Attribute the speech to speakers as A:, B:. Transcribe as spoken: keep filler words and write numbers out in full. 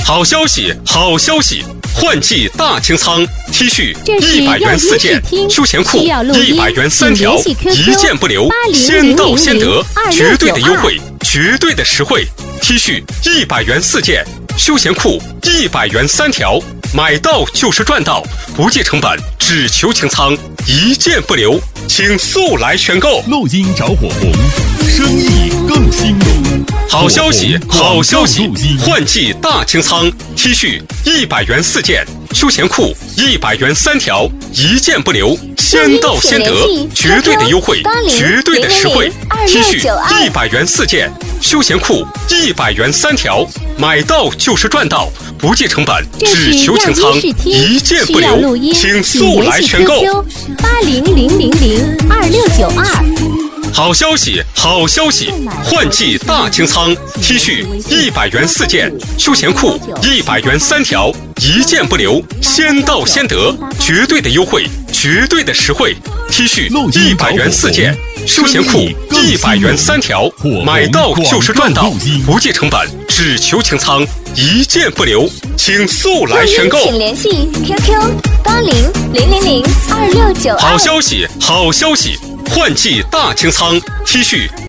A: 好消息，好消息！换季大清仓 T 恤一百元四件，休闲裤一百元三条，一件不留，先到先得，绝对的优惠，绝对的实惠。T 恤一百元四件，休闲裤一百元三条，买到就是赚到，不计成本，只求清仓，一件不留，请速来选购。
B: 录音找火红，生意更兴隆。
A: 好消息，好消息！换季大清仓 T 恤一百元四件，休闲裤一百元三条，一件不留，先到先得，绝对的优惠，绝对的实惠。T 恤一百元四件，休闲裤一百元三条，买到就是赚到，不计成本，只求清仓，一件不留，请速来选购。
C: 八零零零零二六九二。
A: 好消息，好消息！换季大清仓 T 恤一百元四件，休闲裤一百元三条，一件不留，先到先得，绝对的优惠，绝对的实惠。T 恤一百元四件，休闲裤一百元三条，买到就是赚到，不计成本，只求清仓，一件不留，请速来选购。
C: 请联系 Q Q 八零零零零二六九二。
A: 好消息，好消息！换季大清仓 T 恤